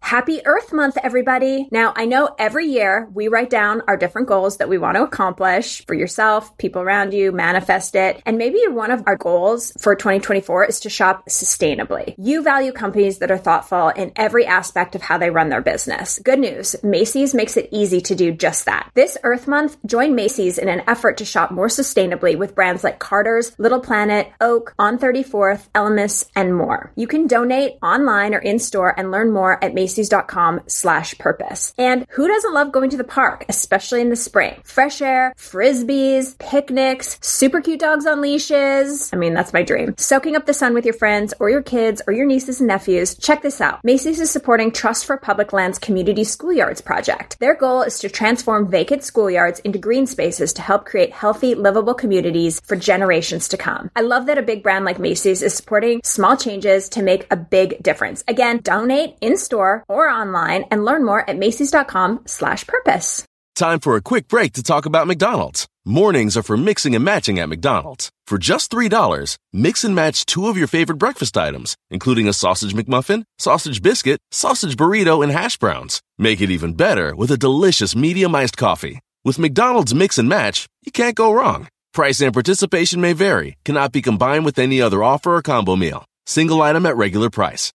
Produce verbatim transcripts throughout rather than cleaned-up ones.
Happy Earth Month, everybody. Now, I know every year we write down our different goals that we want to accomplish for yourself, people around you, manifest it. And maybe one of our goals for twenty twenty-four is to shop sustainably. You value companies that are thoughtful in every aspect of how they run their business. Good news, Macy's makes it easy to do just that. This Earth Month, join Macy's in an effort to shop more sustainably with brands like Carter's, Little Planet, Oak, On thirty-fourth, Elemis, and more. You can donate online or in-store and learn more at Macy's. Macy's.com slash purpose. And who doesn't love going to the park, especially in the spring? Fresh air, frisbees, picnics, super cute dogs on leashes. I mean, that's my dream. Soaking up the sun with your friends or your kids or your nieces and nephews. Check this out. Macy's is supporting Trust for Public Lands Community Schoolyards project. Their goal is to transform vacant schoolyards into green spaces to help create healthy, livable communities for generations to come. I love that a big brand like Macy's is supporting small changes to make a big difference. Again, donate in-store or online and learn more at Macy's.com slash purpose. Time for a quick break to talk about McDonald's. Mornings are for mixing and matching at McDonald's. For just three dollars, mix and match two of your favorite breakfast items, including a sausage McMuffin, sausage biscuit, sausage burrito, and hash browns. Make it even better with a delicious medium iced coffee. With McDonald's Mix and Match, you can't go wrong. Price and participation may vary, cannot be combined with any other offer or combo meal. Single item at regular price.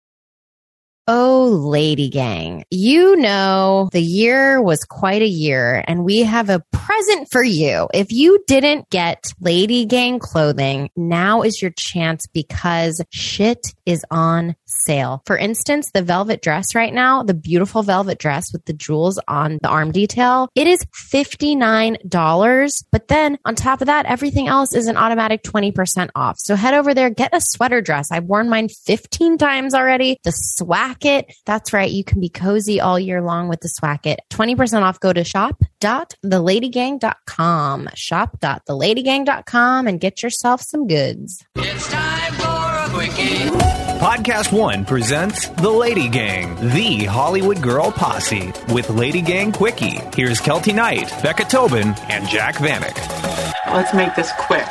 Oh, Lady Gang, you know the year was quite a year, and we have a present for you. If you didn't get Lady Gang clothing, now is your chance because shit is on sale. For instance, the velvet dress right now, the beautiful velvet dress with the jewels on the arm detail, it is fifty-nine dollars. But then on top of that, everything else is an automatic twenty percent off. So head over there, get a sweater dress. I've worn mine fifteen times already. The Swacket. That's right. You can be cozy all year long with the Swacket. twenty percent off. Go to shop dot the lady gang dot com. shop dot the lady gang dot com and get yourself some goods. It's time for a quickie. Podcast One presents The Lady Gang, the Hollywood Girl Posse, with Lady Gang Quickie. Here's Kelty Knight, Becca Tobin, and Jack Vanek. Let's make this quick.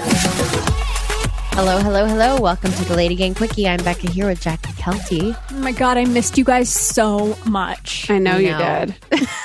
Hello, hello, hello. Welcome to the Lady Gang Quickie. I'm Becca here with Jack and Kelty. Oh my God, I missed you guys so much. I know, I you know. did.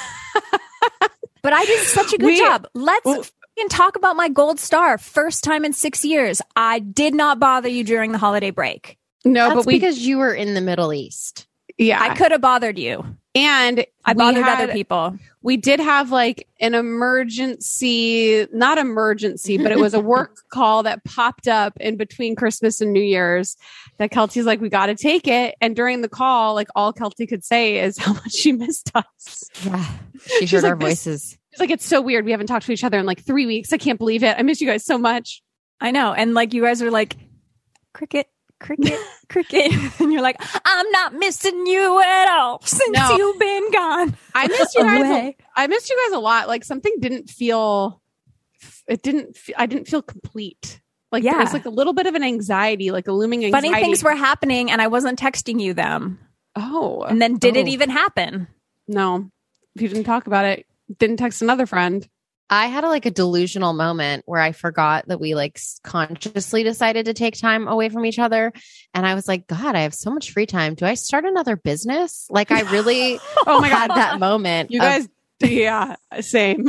But I did such a good We- job. Let's Well- f***ing talk about my gold star. First time in six years. I did not bother you during the holiday break. No, That's but we, because you were in the Middle East. yeah. I could have bothered you. and I we bothered had- other people. We did have like an emergency, not emergency, but it was a work call that popped up in between Christmas and New Year's that Kelty's like, we got to take it. And during the call, like all Kelty could say is how much she missed us. Yeah. She She's heard like, our this- voices. She's like, it's so weird. We haven't talked to each other in like three weeks. I can't believe it. I miss you guys so much. I know. And like you guys are like, cricket, cricket, cricket. And you're like, I'm not missing you at all since No. you've been gone. I missed you guys. A, Away. I missed you guys a lot. Like something didn't feel, it didn't, fe- I didn't feel complete. Like there was Yeah. like a little bit of an anxiety, like a looming anxiety. Funny things were happening and I wasn't texting you them. Oh. And then did it Oh. even happen? No, if you didn't talk about it, didn't text another friend. I had a, like a delusional moment where I forgot that we like s- consciously decided to take time away from each other. And I was like, God, I have so much free time. Do I start another business? Like I really Oh my had God. that moment. You of- guys, yeah, same.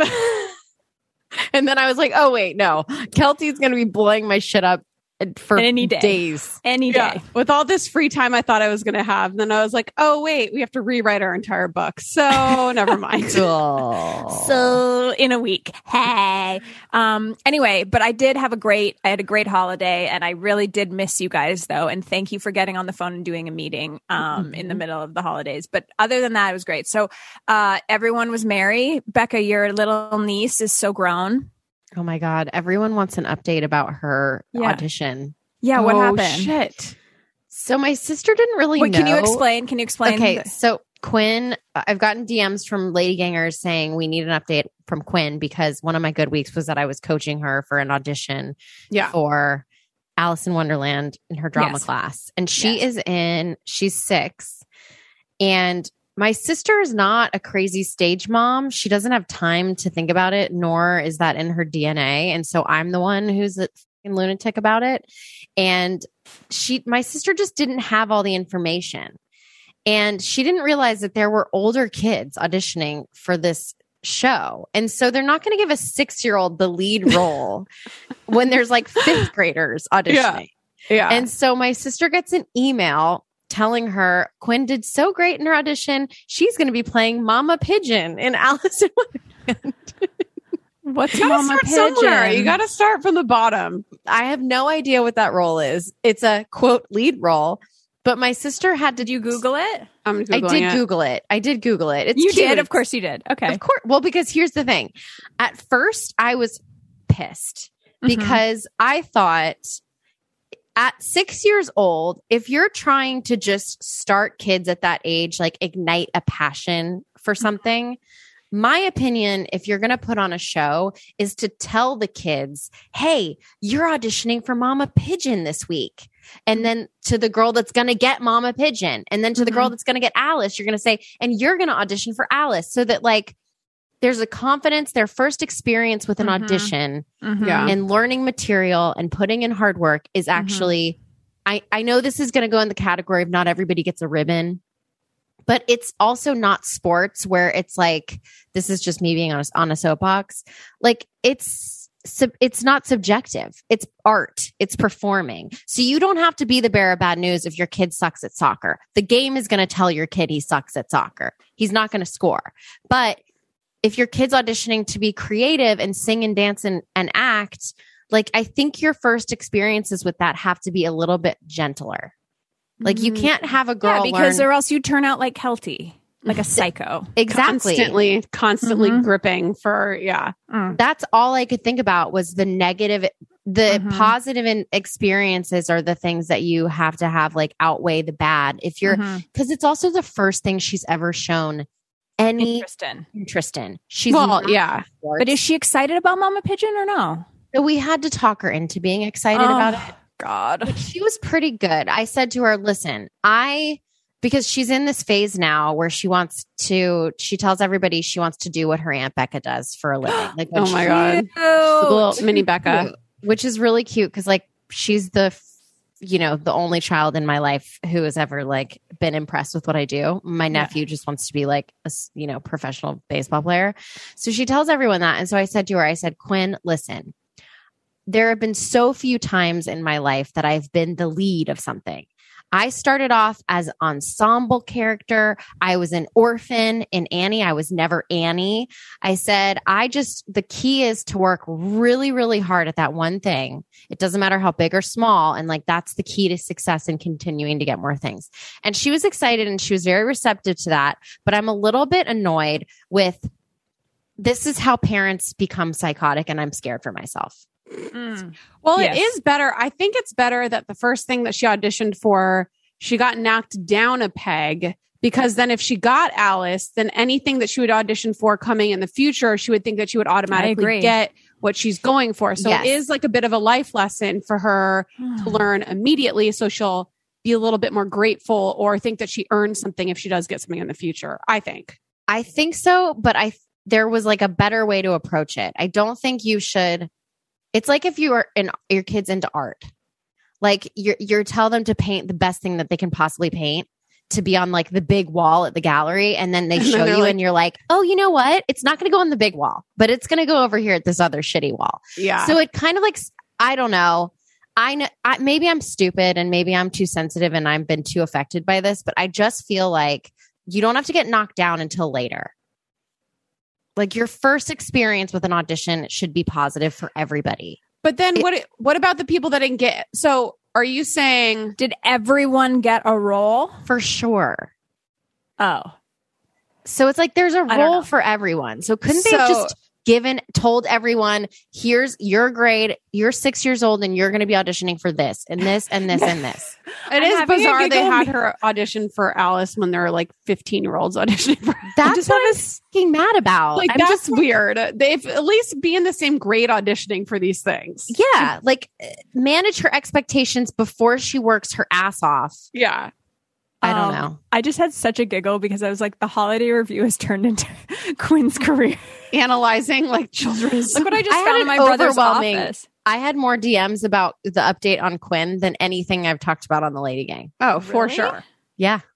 and then I was like, oh, wait, no. Kelty's going to be blowing my shit up for Any day. days. Any day. Yeah. With all this free time I thought I was going to have. And then I was like, oh, wait, we have to rewrite our entire book. So never mind. Oh. So in a week. Hey. Um, anyway, but I did have a great, I had a great holiday and I really did miss you guys though. And thank you for getting on the phone and doing a meeting, um, in the middle of the holidays. But other than that, it was great. So, uh, everyone was merry. Becca, your little niece is so grown. Oh my God. Everyone wants an update about her Yeah. audition. Yeah. What Oh, happened? Shit. So my sister didn't really Wait, know. can you explain? Can you explain? Okay, the- so Quinn, I've gotten D Ms from Lady Gangers saying we need an update from Quinn because one of my good weeks was that I was coaching her for an audition Yeah. for Alice in Wonderland in her drama Yes. class. And she Yes. is in, she's six. And my sister is not a crazy stage mom. She doesn't have time to think about it, nor is that in her D N A. And so I'm the one who's a fucking lunatic about it. And she, my sister just didn't have all the information. And she didn't realize that there were older kids auditioning for this show. And so they're not going to give a six-year-old the lead role when there's like fifth graders auditioning. Yeah. yeah. And so my sister gets an email telling her Quinn did so great in her audition. She's going to be playing Mama Pigeon in Alice in Wonderland. What's You gotta Mama start somewhere. Pigeon? You got to start from the bottom. I have no idea what that role is. It's a quote lead role, but my sister had to. Did you Google it? I'm I Googling did it. Google it. I did Google it. It's You cute. did, of course you did. Okay. Of course. Well, because here's the thing. At first, I was pissed Mhm. because I thought at six years old, if you're trying to just start kids at that age, like ignite a passion for something, my opinion, if you're going to put on a show, is to tell the kids, hey, you're auditioning for Mama Pigeon this week. And then to the girl that's going to get Mama Pigeon. And then to the girl that's going to get Alice, you're going to say, and you're going to audition for Alice. So that like there's a confidence, their first experience with an Mhm. audition Mhm. Yeah. and learning material and putting in hard work is actually, I, I know this is going to go in the category of not everybody gets a ribbon. But it's also not sports where it's like, this is just me being on a, on a soapbox. Like it's, sub, it's not subjective. It's art. It's performing. So you don't have to be the bearer of bad news if your kid sucks at soccer. The game is going to tell your kid he sucks at soccer. He's not going to score. But if your kid's auditioning to be creative and sing and dance and, and act, like I think your first experiences with that have to be a little bit gentler. Like you can't have a girl Yeah, because learn- or else you turn out like Kelty, like a psycho. exactly. Constantly, constantly Mhm. gripping for, yeah. That's all I could think about was the negative, the Mhm. positive in experiences are the things that you have to have like outweigh the bad. If you're, Mhm. because it's also the first thing she's ever shown any Interesting. interest in. She's Well, not yeah. sports. But is she excited about Mama Pigeon or no? So we had to talk her into being excited Oh, about it. God. She was pretty good. I said to her, listen, I, because she's in this phase now where she wants to, she tells everybody she wants to do what her Aunt Becca does for a living. Like, Oh my God. Cute. The little mini Becca. which is really cute because like she's the, f- you know, the only child in my life who has ever like been impressed with what I do. My nephew just wants to be like a, s- you know, professional baseball player. So she tells everyone that. And so I said to her, I said, Quinn, listen, there have been so few times in my life that I've been the lead of something. I started off as ensemble character. I was an orphan in Annie. I was never Annie. I said, I just, the key is to work really, really hard at that one thing. It doesn't matter how big or small. And like, that's the key to success and continuing to get more things. And she was excited and she was very receptive to that. But I'm a little bit annoyed with this is how parents become psychotic and I'm scared for myself. Mm. Well, Yes. it is better. I think it's better that the first thing that she auditioned for, she got knocked down a peg because then if she got Alice, then anything that she would audition for coming in the future, she would think that she would automatically agree. get what she's going for. So Yes. it is like a bit of a life lesson for her to learn immediately. So she'll be a little bit more grateful or think that she earned something if she does get something in the future, I think. I think so, but I there was like a better way to approach it. I don't think you should. It's like if you are in your kids into art, like you're you're tell them to paint the best thing that they can possibly paint to be on like the big wall at the gallery, and then they And then show they're you, like- and you're like, oh, you know what? It's not going to go on the big wall, but it's going to go over here at this other shitty wall. Yeah. So it kind of like I don't know. I know I, maybe I'm stupid and maybe I'm too sensitive and I've been too affected by this, but I just feel like you don't have to get knocked down until later. Like your first experience with an audition should be positive for everybody. but then it- what what about the people that didn't get? So are you saying Did everyone get a role? For sure. Oh. So it's like there's a don't know. role for everyone. So couldn't they have So- just given, told everyone, here's your grade, you're six years old and you're going to be auditioning for this and this and this and this. It I'm is having a bizarre they giggle. had her audition for Alice when there were like fifteen year olds auditioning for her. That's just what have I'm fucking mad about. Like I'm that's just like, weird. They've at least be in the same grade auditioning for these things. yeah, like uh, manage her expectations before she works her ass off. Yeah. I don't Um, know. I just had such a giggle because I was like, the holiday review has turned into Quinn's career. Analyzing like children's. Look what I just I had found in an my brother's overwhelming- office. I had more D Ms about the update on Quinn than anything I've talked about on the Lady Gang. Oh, for Really? sure. Yeah.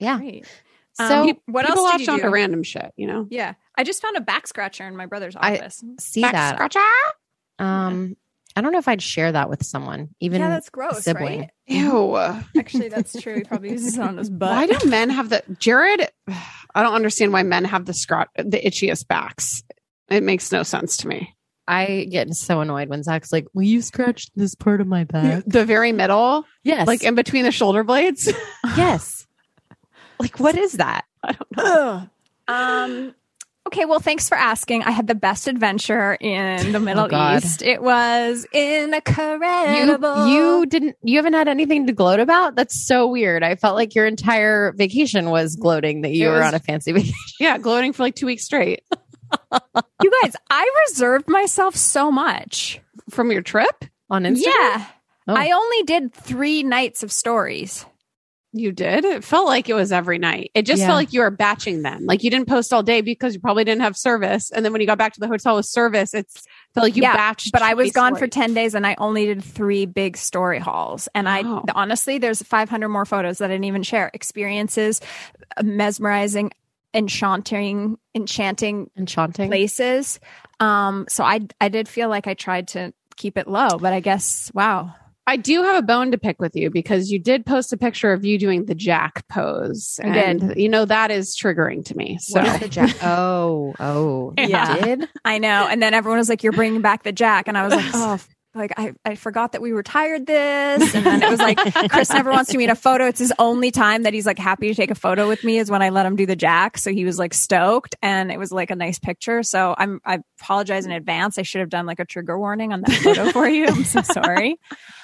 Yeah. Great. So Um, what People else latch did you on do? to random shit, you know? Yeah. I just found a back scratcher in my brother's I- office. see Back that. scratcher. Um, I don't know if I'd share that with someone, even yeah, that's a gross, sibling. right? Ew. Actually, that's true. He probably uses it on his butt. Why do men have the Jared? I don't understand why men have the scratch, the itchiest backs. It makes no sense to me. I get so annoyed when Zach's like, "Will you scratch this part of my back?" The very middle, Yes, like in between the shoulder blades. yes. Like, what is that? I don't know. Um. Okay, well, thanks for asking. I had the best adventure in the Middle God. East. It was You incredible. you didn't you haven't had anything to gloat about? That's so weird. I felt like your entire vacation was gloating that you It were was- on a fancy vacation. Yeah, gloating for like two weeks straight You guys, I reserved myself so much. from your trip. On Instagram? Yeah. Oh. I only did three nights of stories. You did. It felt like it was every night. It just Yeah. felt like you were batching them. Like you didn't post all day because you probably didn't have service. And then when you got back to the hotel with service, it's felt like you yeah, batched. but I was twice gone stories. for ten days and I only did three big story hauls. And I Wow. honestly, there's five hundred more photos that I didn't even share. Experiences, uh, mesmerizing, enchanting, enchanting Enchanting. places. Um, so I, I did feel like I tried to keep it low, but I guess, wow. I do have a bone to pick with you because you did post a picture of you doing the Jack pose. I and, did. You know, that is triggering to me. So What is the jack? Oh, oh, you Yeah. did? I know. And then everyone was like, you're bringing back the Jack. And I was like, oh, like I, I forgot that we retired this. And then it was like, Chris never wants to meet a photo. It's his only time that he's like happy to take a photo with me is when I let him do the Jack. So he was like stoked and it was like a nice picture. So I'm, I apologize in advance. I should have done like a trigger warning on that photo for you. I'm so sorry.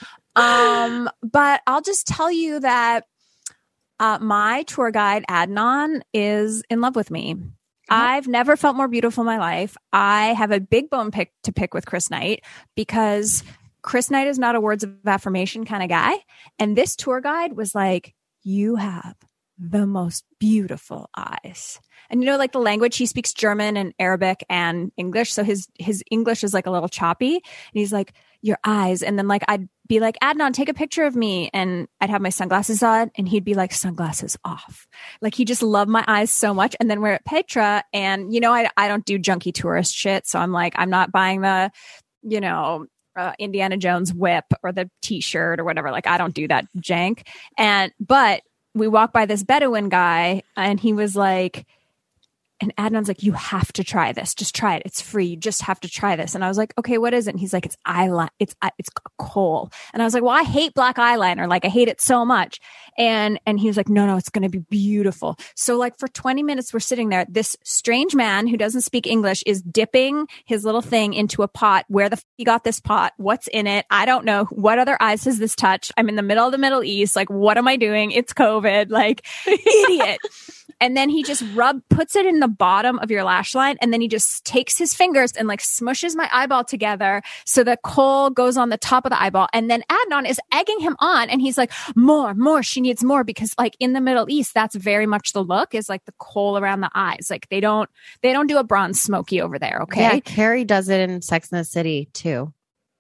Um, but I'll just tell you that, uh, my tour guide Adnan is in love with me. I've never felt more beautiful in my life. I have a big bone pick to pick with Chris Knight because Chris Knight is not a words of affirmation kind of guy. And this tour guide was like, you have the most beautiful eyes. And you know, like the language, he speaks German and Arabic and English. So his, his English is like a little choppy. And he's like, your eyes. And then like, I'd be like, Adnan, take a picture of me. And I'd have my sunglasses on and he'd be like, sunglasses off. Like he just loved my eyes so much. And then we're at Petra and, you know, I, I don't do junky tourist shit. So I'm like, I'm not buying the, you know, uh, Indiana Jones whip or the t-shirt or whatever. Like I don't do that jank. And, but we walked by this Bedouin guy and he was like, and Adnan's like, you have to try this. Just try it. It's free. You just have to try this. And I was like, okay, what is it? And he's like, it's eyeliner. It's, it's coal. And I was like, well, I hate black eyeliner. Like I hate it so much. And, and he was like, no, no, it's going to be beautiful. So like for twenty minutes, we're sitting there. This strange man who doesn't speak English is dipping his little thing into a pot. Where the f- he got this pot? What's in it? I don't know. What other eyes has this touched? I'm in the middle of the Middle East. Like, what am I doing? It's COVID. Like, idiot. And then he just rub, puts it in the bottom of your lash line. And then he just takes his fingers and like smushes my eyeball together. So the coal goes on the top of the eyeball. And then Adnan is egging him on. And he's like, more, more. She needs more because like in the Middle East, that's very much the look is like the coal around the eyes. Like they don't, they don't do a bronze smoky over there. Okay. Yeah, Carrie does it in Sex and the City too.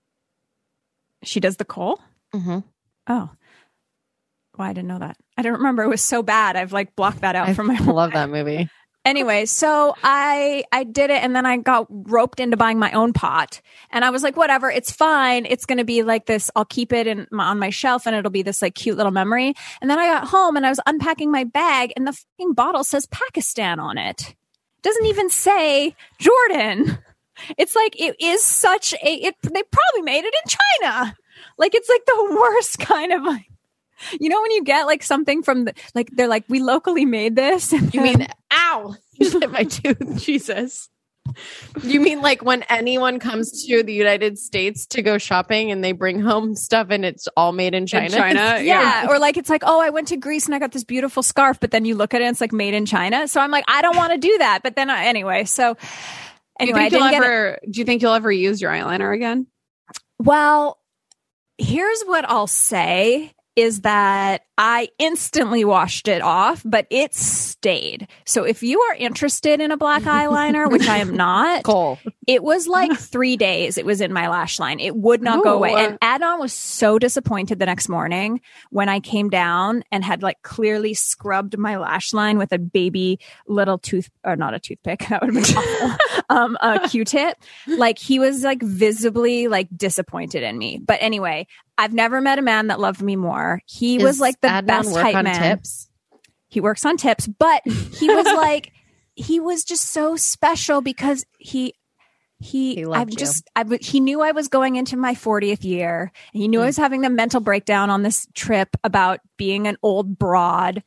She does the coal. Mm-hmm. Oh. Well, I didn't know that. I don't remember. It was so bad. I've like blocked that out I from my love that movie. Anyway, so I I did it and then I got roped into buying my own pot. And I was like, whatever, it's fine. It's going to be like this. I'll keep it in my, on my shelf and it'll be this like cute little memory. And then I got home and I was unpacking my bag and the fucking bottle says Pakistan on it. It doesn't even say Jordan. It's like it is such a it they probably made it in China. Like it's like the worst kind of like, you know, when you get like something from the, like, they're like, we locally made this. You mean, ow, you hit my tooth. Jesus. You mean like when anyone comes to the United States to go shopping and they bring home stuff and it's all made in China? In China? Yeah. Or like, it's like, oh, I went to Greece and I got this beautiful scarf, but then you look at it and it's like made in China. So I'm like, I don't want to do that. But then I, anyway, so anyway, I do you didn't think get you'll it. ever, do you think you'll ever use your eyeliner again? Well, here's what I'll say. is that I instantly washed it off, but it stayed. So if you are interested in a black eyeliner, which I am not, Cool. it was like three days it was in my lash line. It would not Ooh. go away. And Adnan was so disappointed the next morning when I came down and had like clearly scrubbed my lash line with a baby little tooth, or not a toothpick, that would have been awful, um, a Q-tip. Like he was like visibly like disappointed in me. But anyway, I've never met a man that loved me more. He Is was like the Adnan best work hype on man. tips? He works on tips, but he was like, he was just so special because he, he, He I'm loved you. just, I, w- he knew I was going into my fortieth year. And he knew I was having the mental breakdown on this trip about being an old broad.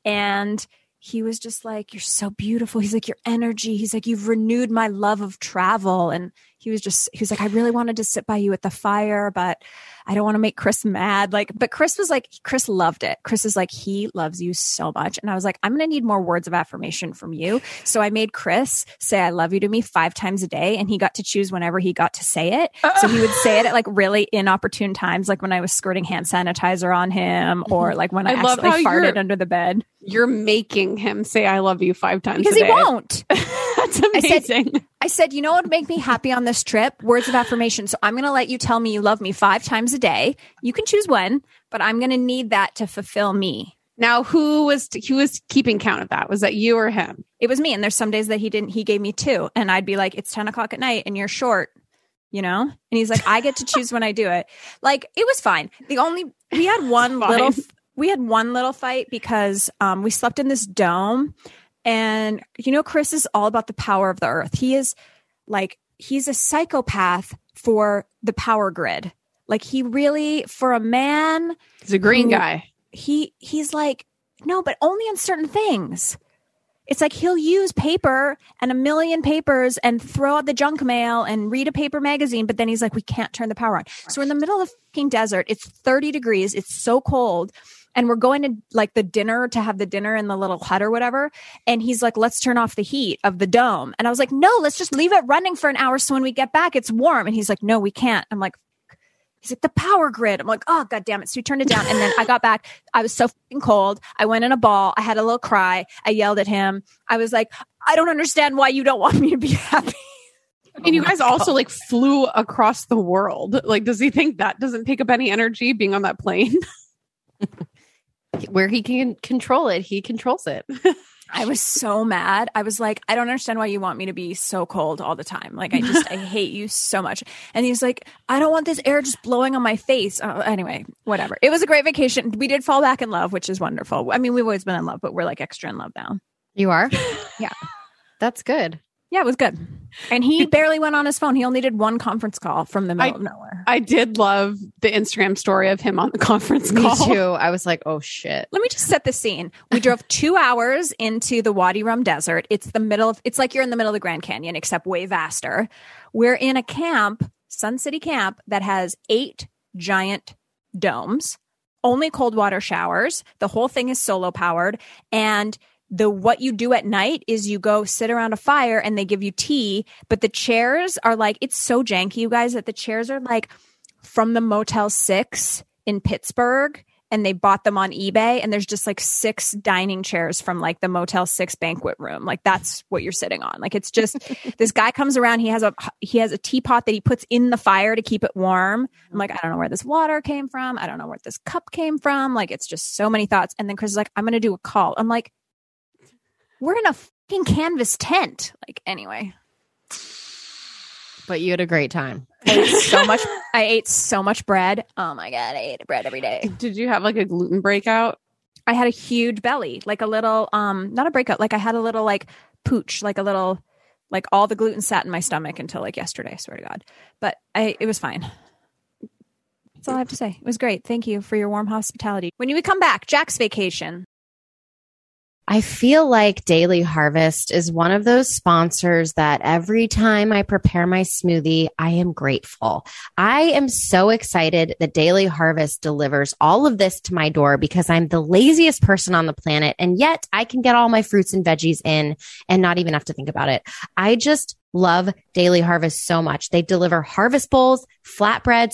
And he was just like, you're so beautiful. He's like, your energy. He's like, you've renewed my love of travel. And he was just, he was like, I really wanted to sit by you at the fire, but I don't want to make Chris mad. Like, but Chris was like, Chris loved it. Chris is like, he loves you so much. And I was like, I'm going to need more words of affirmation from you. So I made Chris say, I love you to me five times a day. And he got to choose whenever he got to say it. So he would say it at like really inopportune times, like when I was squirting hand sanitizer on him or like when I, I love accidentally how farted you're- under the bed. You're making him say I love you five times Because a he day. won't. That's I said, amazing. I said, you know what would make me happy on this trip? Words of affirmation. So I'm going to let you tell me you love me five times a day. You can choose when, but I'm going to need that to fulfill me. Now, who was t- who was keeping count of that? Was that you or him? It was me. And there's some days that he didn't, he gave me two. And I'd be like, it's ten o'clock at night and you're short, you know? And he's like, I get to choose when I do it. Like, it was fine. The only, we had one Fine. little, we had one little fight because um, we slept in this dome. And, you know, Chris is all about the power of the earth. He is like, he's a psychopath for the power grid. Like, he really, for a man, He's a green who- guy. he he's like, no, but only on certain things. It's like he'll use paper and a million papers and throw out the junk mail and read a paper magazine, but then he's like, we can't turn the power on. So we're in the middle of the fucking desert. It's thirty degrees. It's so cold. And we're going to like the dinner to have the dinner in the little hut or whatever. And he's like, let's turn off the heat of the dome. And I was like, no, let's just leave it running for an hour. So when we get back, it's warm. And he's like, no, we can't. I'm like, he's like, the power grid. I'm like, oh, God damn it. So we turned it down. And then I got back. I was so fucking cold. I went in a ball. I had a little cry. I yelled at him. I was like, I don't understand why you don't want me to be happy. And you guys also like flew across the world. Like, does he think that doesn't take up any energy being on that plane? Where he can control it, he controls it. I was so mad. I was like, I don't understand why you want me to be so cold all the time. Like, I just, I hate you so much. And he's like, I don't want this air just blowing on my face. Uh, anyway, whatever. It was a great vacation. We did fall back in love, which is wonderful. I mean, we've always been in love, but we're like extra in love now. You are? Yeah. That's good. Yeah, it was good. And he barely went on his phone. He only did one conference call from the middle I- of nowhere. I did love the Instagram story of him on the conference call. Me too. I was like, oh shit. Let me just set the scene. We drove two hours into the Wadi Rum Desert. It's the middle of, it's like you're in the middle of the Grand Canyon, except way vaster. We're in a camp, Sun City Camp, that has eight giant domes, only cold water showers. The whole thing is solo powered. And the what you do at night is you go sit around a fire and they give you tea, but the chairs are like, it's so janky, you guys, that the chairs are like from the Motel six in Pittsburgh, and they bought them on eBay, and there's just like six dining chairs from like the Motel six banquet room. Like, that's what you're sitting on. Like, it's just this guy comes around, he has a he has a teapot that he puts in the fire to keep it warm. I'm like, I don't know where this water came from. I don't know where this cup came from. Like, it's just so many thoughts. And then Chris is like, I'm going to do a call. I'm like, we're in a fucking canvas tent. Like, anyway. But you had a great time. I ate so much. I ate so much bread. Oh my God. I ate bread every day. Did you have like a gluten breakout? I had a huge belly, like a little, um, not a breakout. Like, I had a little like pooch, like a little, like all the gluten sat in my stomach until like yesterday, I swear to God. But I, it was fine. That's all I have to say. It was great. Thank you for your warm hospitality. When you would come back, Jack's vacation. I feel like Daily Harvest is one of those sponsors that every time I prepare my smoothie, I am grateful. I am so excited that Daily Harvest delivers all of this to my door because I'm the laziest person on the planet, and yet I can get all my fruits and veggies in and not even have to think about it. I just love Daily Harvest so much. They deliver harvest bowls, flatbreads. I'm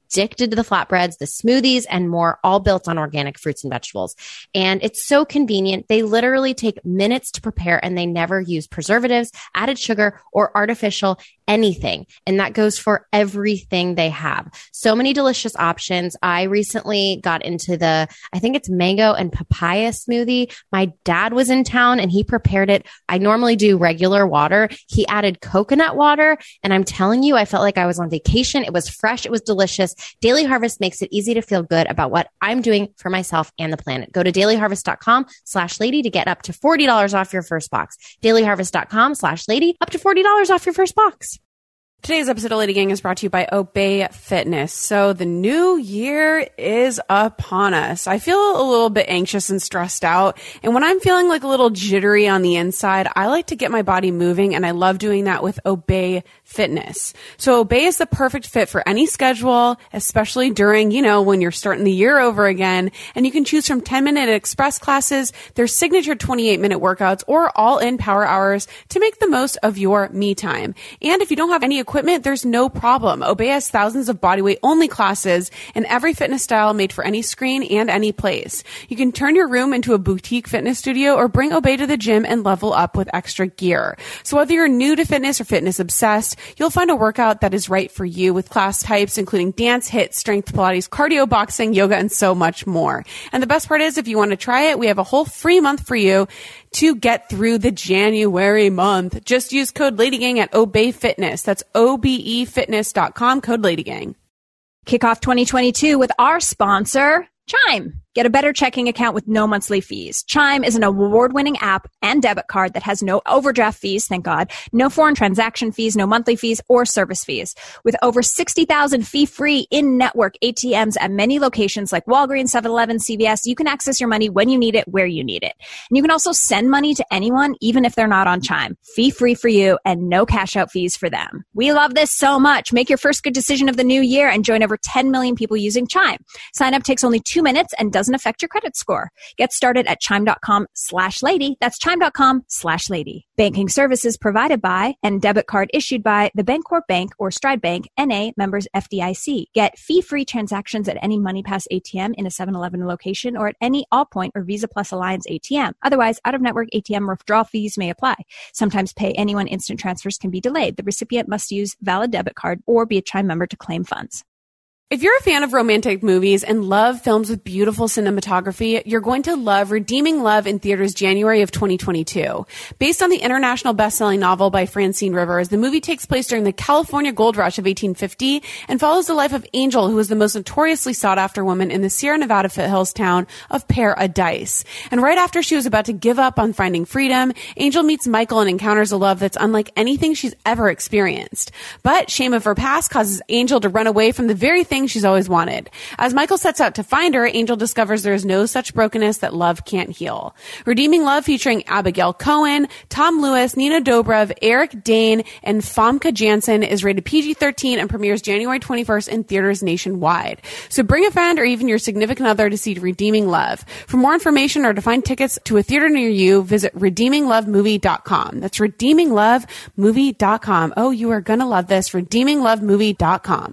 addicted to the flatbreads, the smoothies, and more, all built on organic fruits and vegetables. And it's so convenient. They literally take minutes to prepare and they never use preservatives, added sugar, or artificial anything. And that goes for everything they have. So many delicious options. I recently got into the, I think it's mango and papaya smoothie. My dad was in town and he prepared it. I normally do regular water. He added coconut water. And I'm telling you, I felt like I was on vacation. It was fresh. It was delicious. Daily Harvest makes it easy to feel good about what I'm doing for myself and the planet. Go to dailyharvest.com slash lady to get up to forty dollars off your first box. dailyharvest.com slash lady, up to forty dollars off your first box. Today's episode of Lady Gang is brought to you by Obey Fitness. So the new year is upon us. I feel a little bit anxious and stressed out. And when I'm feeling like a little jittery on the inside, I like to get my body moving, and I love doing that with Obey Fitness. So Obey is the perfect fit for any schedule, especially during, you know, when you're starting the year over again. And you can choose from ten minute express classes, their signature twenty-eight minute workouts, or all in power hours to make the most of your me time. And if you don't have any equipment, there's no problem. Obey has thousands of bodyweight only classes and every fitness style made for any screen and any place. You can turn your room into a boutique fitness studio or bring Obey to the gym and level up with extra gear. So whether you're new to fitness or fitness obsessed, you'll find a workout that is right for you with class types including dance, HIIT, strength, Pilates, cardio, boxing, yoga, and so much more. And the best part is, if you want to try it, we have a whole free month for you to get through the January month. Just use code LadyGang at Obey Fitness. That's O B E fitness dot com, code LadyGang. Kick off twenty twenty-two with our sponsor, Chime. Get a better checking account with no monthly fees. Chime is an award-winning app and debit card that has no overdraft fees, thank God, no foreign transaction fees, no monthly fees, or service fees. With over sixty thousand fee-free in-network A T Ms at many locations like Walgreens, seven eleven, C V S, you can access your money when you need it, where you need it. And you can also send money to anyone, even if they're not on Chime. Fee-free for you and no cash-out fees for them. We love this so much. Make your first good decision of the new year and join over ten million people using Chime. Sign up takes only two minutes and doesn't affect your credit score. Get started at chime.com slash lady. That's chime.com slash lady. Banking services provided by and debit card issued by the Bancorp Bank or Stride Bank, N A, members F D I C. Get fee-free transactions at any MoneyPass A T M in a seven eleven location or at any Allpoint or Visa Plus Alliance A T M. Otherwise, out-of-network A T M withdrawal fees may apply. Sometimes pay anyone instant transfers can be delayed. The recipient must use valid debit card or be a Chime member to claim funds. If you're a fan of romantic movies and love films with beautiful cinematography, you're going to love Redeeming Love in theaters January of twenty twenty-two. Based on the international best-selling novel by Francine Rivers, the movie takes place during the California gold rush of eighteen fifty and follows the life of Angel, who was the most notoriously sought-after woman in the Sierra Nevada foothills town of Paradise. And right after she was about to give up on finding freedom, Angel meets Michael and encounters a love that's unlike anything she's ever experienced. But shame of her past causes Angel to run away from the very thing she's always wanted. As Michael sets out to find her, Angel discovers there is no such brokenness that love can't heal. Redeeming Love, featuring Abigail Cohen, Tom Lewis, Nina Dobrev, Eric Dane, and Famke Janssen, is rated P G thirteen and premieres January twenty-first in theaters nationwide. So bring a friend or even your significant other to see Redeeming Love. For more information or to find tickets to a theater near you, visit redeeming love movie dot com. That's redeeming love movie dot com. Oh, you are gonna love this. redeeming love movie dot com.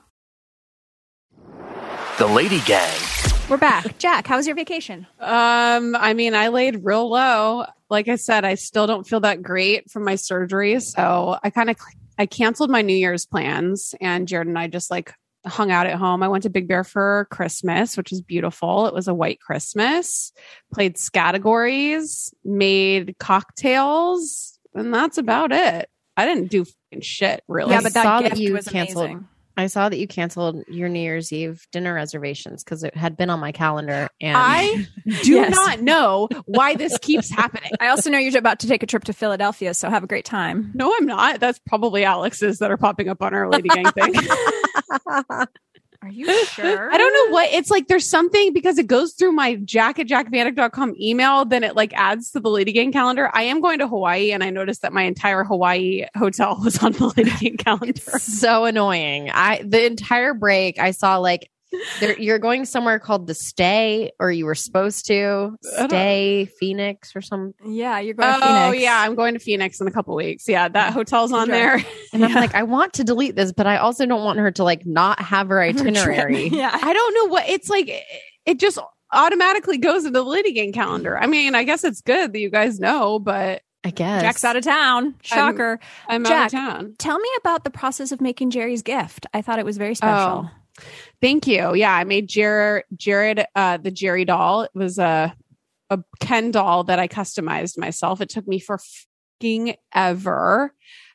The Lady Gang. We're back. Jack, how was your vacation? Um, I mean, I laid real low. Like I said, I still don't feel that great from my surgery. So I kind of, I canceled my New Year's plans, and Jared and I just like hung out at home. I went to Big Bear for Christmas, which was beautiful. It was a white Christmas, played Scattergories, made cocktails, and that's about it. I didn't do fucking shit, really. Yeah, but that saw gift that you was canceled. amazing. I saw that you canceled your New Year's Eve dinner reservations because it had been on my calendar. And I do Yes. not know why this keeps happening. I also know you're about to take a trip to Philadelphia, so have a great time. No, I'm not. That's probably Alex's that are popping up on our Lady Gang thing. Are you sure? I don't know what it's like. There's something, because it goes through my jack at jack vanek dot com email, then it like adds to the Lady Gang calendar. I am going to Hawaii, and I noticed that my entire Hawaii hotel was on the Lady Gang calendar. so annoying. I the entire break I saw like There, you're going somewhere called the Stay, or you were supposed to Stay Phoenix or something. Yeah, you're going Oh, to Phoenix. yeah. I'm going to Phoenix in a couple weeks. Yeah, that hotel's on there. And I'm like, I want to delete this, but I also don't want her to like not have her itinerary. Yeah. I don't know what it's like. It just automatically goes into the Lady Gang calendar. I mean, I guess it's good that you guys know, but I guess. Jack's out of town. Shocker. I'm Jack, out of town. Tell me about the process of making Jerry's gift. I thought it was very special. Oh, thank you. Yeah, I made Jared, Jared uh, the Jerry doll. It was a a Ken doll that I customized myself. It took me for fucking ever.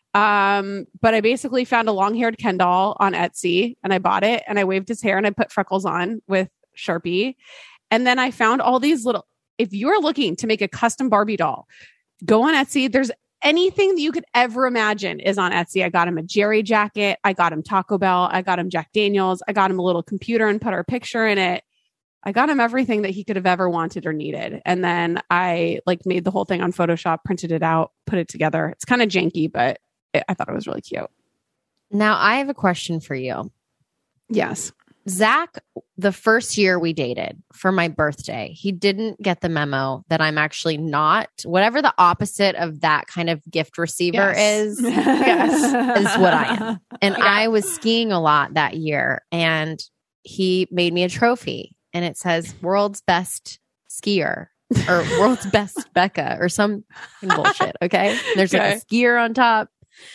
Um, but I basically found a long-haired Ken doll on Etsy and I bought it and I waved his hair and I put freckles on with Sharpie. And then I found all these little, if you're looking to make a custom Barbie doll, go on Etsy. There's anything that you could ever imagine is on Etsy. I got him a Jerry jacket. I got him Taco Bell. I got him Jack Daniels. I got him a little computer and put our picture in it. I got him everything that he could have ever wanted or needed. And then I like made the whole thing on Photoshop, printed it out, put it together. It's kind of janky, but it, I thought it was really cute. Now I have a question for you. Yes. Zach, the first year we dated for my birthday, he didn't get the memo that I'm actually not, whatever the opposite of that kind of gift receiver Yes. is, Yes. is what I am. And Yeah. I was skiing a lot that year and he made me a trophy and it says world's best skier or world's best Becca or some bullshit. Okay. And there's like Okay. a skier on top.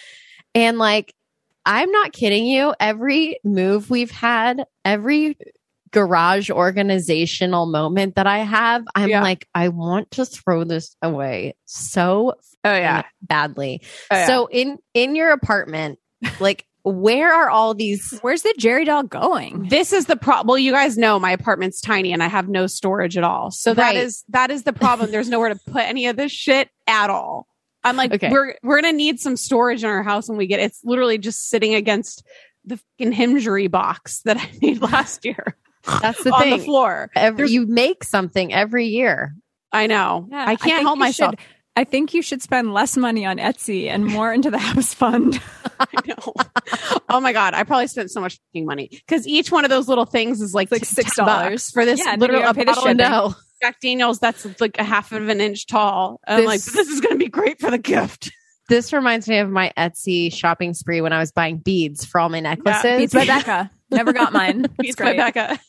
And like, I'm not kidding you. Every move we've had, every garage organizational moment that I have, I'm Yeah. like, I want to throw this away so Oh, yeah. badly. Oh, yeah. So in in your apartment, like where are all these? Where's the Jerry doll going? This is the problem. Well, you guys know my apartment's tiny and I have no storage at all. So that Right. is that is the problem. There's nowhere to put any of this shit at all. I'm like, Okay. we're we're gonna need some storage in our house when we get. It's literally just sitting against the fucking Hingery box that I made last year That's the on thing. the floor. Every, There's- you make something every year. I know. Yeah, I can't think help you myself. should- I think you should spend less money on Etsy and more into the house fund. I know. Oh my god, I probably spent so much fucking money because each one of those little things is like like t- six ten dollars bucks for this Yeah, then literal you gotta pay the bottle of shipping. No. Jack Daniels. That's like a half of an inch tall. And I'm like, This- this is going to be great for the gift. This reminds me of my Etsy shopping spree when I was buying beads for all my necklaces. Beats by Becca. Never got mine. Beats It's by great. Becca.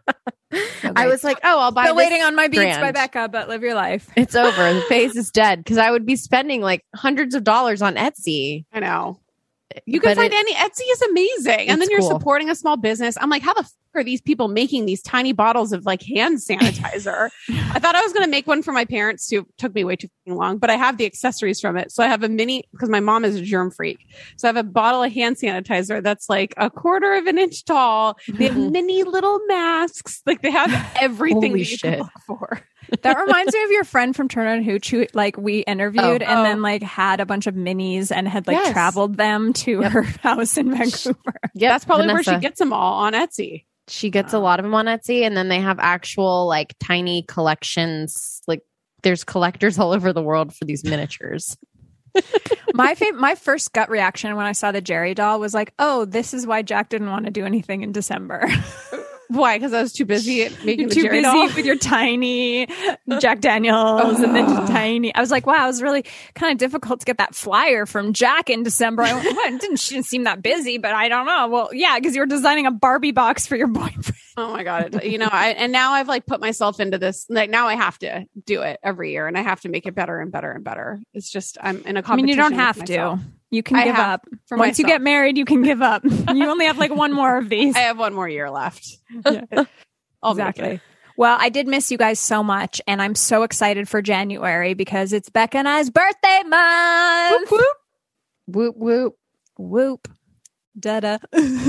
I was like, oh, I'll buy Still this waiting on my Beats by grand. Becca, but live your life. It's over. The phase is dead because I would be spending like hundreds of dollars on Etsy. I know. You can But find it- any Etsy is amazing. And then It's you're cool. supporting a small business. I'm like, how the fuck are these people making these tiny bottles of like hand sanitizer? I thought I was going to make one for my parents too. Took me way too fucking long, but I have the accessories from it. So I have a mini because my mom is a germ freak. So I have a bottle of hand sanitizer that's like a quarter of an inch tall. They have mini little masks. Like they have everything Holy that you shit. can look for. That reminds me of your friend from Turner and Hooch who like we interviewed Oh. and Oh. then like had a bunch of minis and had like Yes. traveled them to her house in Vancouver. Yeah, That's probably where Vanessa. she gets them all on Etsy. She gets a lot of them on Etsy, and then they have actual like tiny collections. Like there's collectors all over the world for these miniatures. My fav- my first gut reaction when I saw the Jerry doll was like, "Oh, this is why Jack didn't want to do anything in December. Why? Because I was too busy making You're the too Jerry busy doll. with your tiny Jack Daniels and then Oh. tiny." I was like, "Wow, it was really kind of difficult to get that flyer from Jack in December." I went, "What? Didn't she didn't seem that busy?" But I don't know. Well, yeah, because you were designing a Barbie box for your boyfriend. Oh my God. It- you know, I, and now I've like put myself into this, like now I have to do it every year and I have to make it better and better and better. It's just, I'm in a competition. I mean, you don't with have myself. to. You can I give have up. for Once you myself. get married, you can give up. You only have like one more of these. I have one more year left. Yeah. I'll make Exactly. it. Well, I did miss you guys so much, and I'm so excited for January because it's Becca and I's birthday month. Whoop whoop whoop. Whoop. Da da.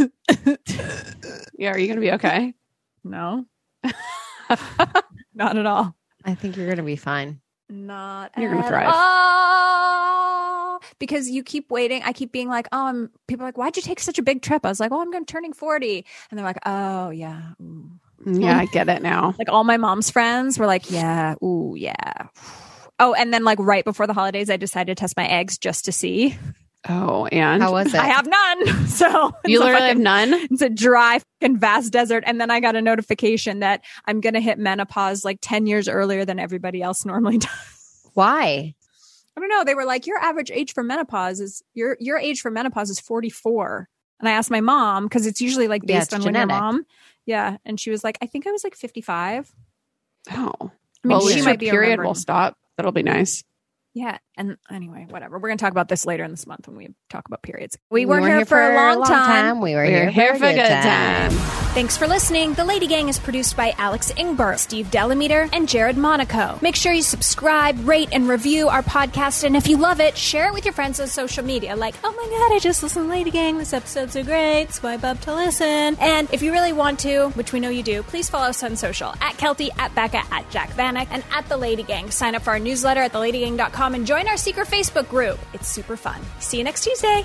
Yeah. Are you going to be okay? No. Not at all. I think you're gonna be fine. Not You're gonna at thrive. all. Because you keep waiting. I keep being like, oh, I'm, people are like, why'd you take such a big trip? I was like, oh, I'm going to turning forty. And they're like, oh, yeah. Ooh. Yeah. I get it now. Like all my mom's friends were like, yeah, ooh, yeah. Oh, and then like right before the holidays, I decided to test my eggs just to see. Oh, and How was it? I have none. So You it's a literally have fucking- none? It's a dry fucking vast desert. And then I got a notification that I'm going to hit menopause like ten years earlier than everybody else normally does. Why? I don't know. They were like, your average age for menopause is your, your age for menopause is forty-four. And I asked my mom, because it's usually like Yeah, based it's on genetic. when your mom. Yeah. And she was like, I think I was like fifty-five. Oh. I mean, well, at she least might my be period remembering. will stop. That'll be nice. Yeah. And anyway, whatever. We're going to talk about this later in this month when we talk about periods. We, We weren't were here, for a long, time. We were We're here, here for a good time. Thanks for listening. The Lady Gang is produced by Alex Ingber, Steve Delameter, and Jared Monaco. Make sure you subscribe, rate, and review our podcast. And if you love it, share it with your friends on social media. Like, oh my God, I just listened to Lady Gang. This episode's so great. Swipe up to listen. And if you really want to, which we know you do, please follow us on social at Kelty, at Becca, at Jack Vanek, and at The Lady Gang. Sign up for our newsletter at the lady gang dot com and join our secret Facebook group. It's super fun. See you next Tuesday.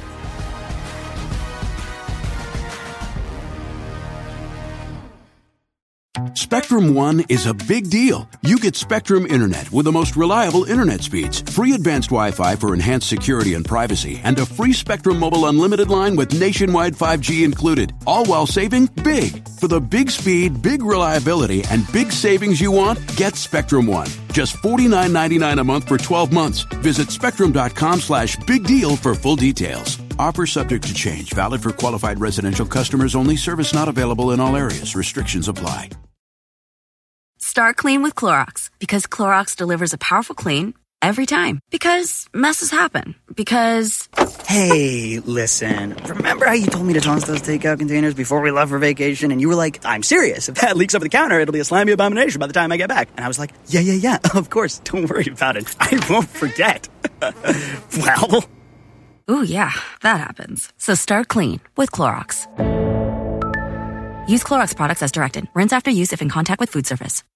Spectrum One is a big deal. You get Spectrum Internet with the most reliable internet speeds, free advanced Wi-Fi for enhanced security and privacy, and a free Spectrum Mobile Unlimited line with nationwide five G included, all while saving big. For the big speed, big reliability, and big savings you want, get Spectrum One. Just forty-nine ninety-nine a month for twelve months. Visit spectrum.com slash big deal for full details. Offer subject to change. Valid for qualified residential customers only. Service not available in all areas. Restrictions apply. Start clean with Clorox, because Clorox delivers a powerful clean every time. Because messes happen. Because... Hey, listen. Remember how you told me to toss those takeout containers before we left for vacation? And you were like, I'm serious. If that leaks over the counter, it'll be a slimy abomination by the time I get back. And I was like, yeah, yeah, yeah. Of course. Don't worry about it. I won't forget. Well... Ooh, yeah, that happens. So start clean with Clorox. Use Clorox products as directed. Rinse after use if in contact with food surface.